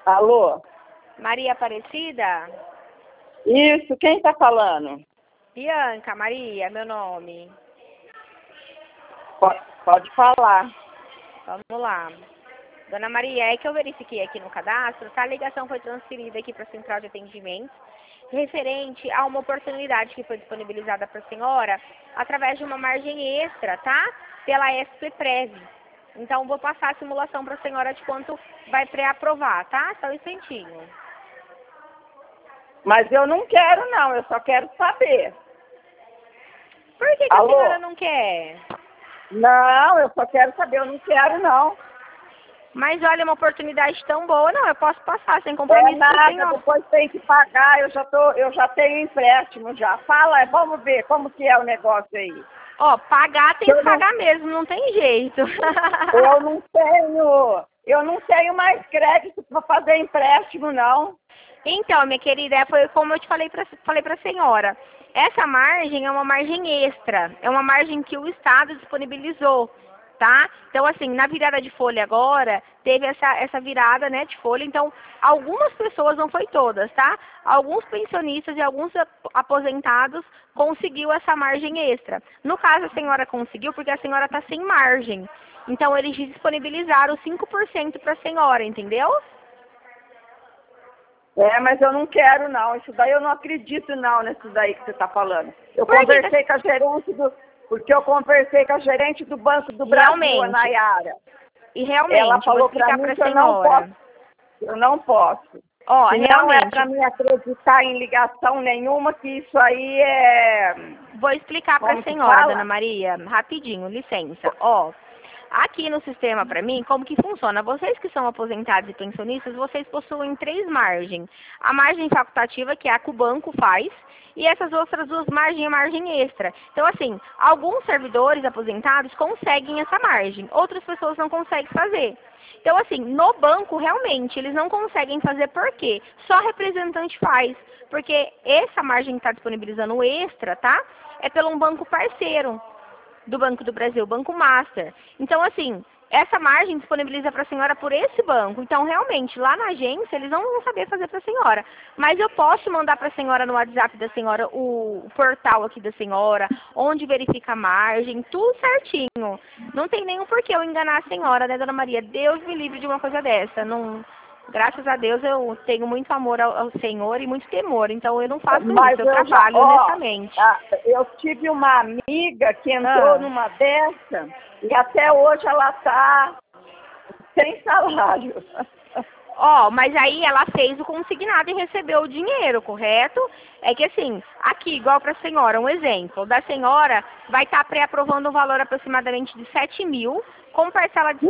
Alô? Maria Aparecida? Isso, quem está falando? Bianca, Maria, meu nome. Pode falar. Vamos lá. Dona Maria, é que eu verifiquei aqui no cadastro, tá? A ligação foi transferida aqui para a central de atendimento, referente a uma oportunidade que foi disponibilizada para a senhora através de uma margem extra, tá? Pela SP-Prev. Então, vou passar a simulação para a senhora de quanto vai pré-aprovar, tá? Só um instantinho. Mas eu não quero, não. Eu só quero saber. Por que a senhora não quer? Não, eu só quero saber. Eu não quero, não. Mas olha, uma oportunidade tão boa, não, eu posso passar sem compromisso. É nada, depois tem que pagar, eu já tenho empréstimo já. Fala, vamos ver como que é o negócio aí. Ó, pagar tem que pagar mesmo, não tem jeito. Eu não tenho mais crédito para fazer empréstimo, não. Então, minha querida, foi como eu te falei para a senhora. Essa margem é uma margem extra, é uma margem que o Estado disponibilizou, tá? Então, assim, na virada de folha agora, teve essa virada, né, de folha. Então, algumas pessoas, não foi todas, tá? Alguns pensionistas e alguns aposentados conseguiu essa margem extra. No caso, a senhora conseguiu porque a senhora está sem margem. Então, eles disponibilizaram 5% para a senhora, entendeu? É, mas eu não quero, não. Isso daí eu não acredito, não, nisso daí que você está falando. Eu conversei com a gerente porque eu conversei com a gerente do Banco do Brasil, a Nayara. E realmente, ela falou para mim que eu não posso. Ó, não é para mim acreditar em ligação nenhuma, que isso aí é... Vou explicar para a senhora, Dona Maria, rapidinho, licença. Ó, aqui no sistema, para mim, como que funciona? Vocês que são aposentados e pensionistas, vocês possuem 3 margens. A margem facultativa, que é a que o banco faz, e essas outras 2 margens é margem extra. Então, assim, alguns servidores aposentados conseguem essa margem, outras pessoas não conseguem fazer. Então, assim, no banco, realmente, eles não conseguem fazer por quê? Só representante faz. Porque essa margem que está disponibilizando o extra, tá? É pelo um banco parceiro do Banco do Brasil, o Banco Master. Então, assim, essa margem disponibiliza para a senhora por esse banco. Então, realmente, lá na agência, eles não vão saber fazer para a senhora. Mas eu posso mandar para a senhora no WhatsApp da senhora o portal aqui da senhora, onde verifica a margem, tudo certinho. Não tem nenhum porquê eu enganar a senhora, né, Dona Maria? Deus me livre de uma coisa dessa. Não... Graças a Deus eu tenho muito amor ao Senhor e muito temor, então eu não faço isso, eu trabalho honestamente. Eu tive uma amiga que entrou numa dessa e até hoje ela está sem salário. Ó, mas aí ela fez o consignado e recebeu o dinheiro, correto? É que assim, aqui, igual para a senhora, um exemplo, da senhora vai estar pré-aprovando um valor aproximadamente de 7 mil, com parcela de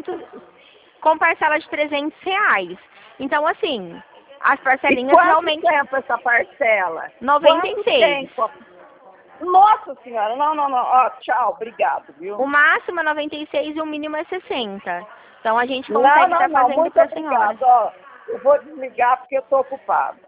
300 reais. Então, assim, as parcelinhas realmente... Quanto tempo essa parcela? 96. Nossa senhora, não. Ó, tchau, obrigado, viu? O máximo é 96 e o mínimo é 60. Então, a gente consegue estar fazendo para a senhora. Ó, eu vou desligar porque eu estou ocupada.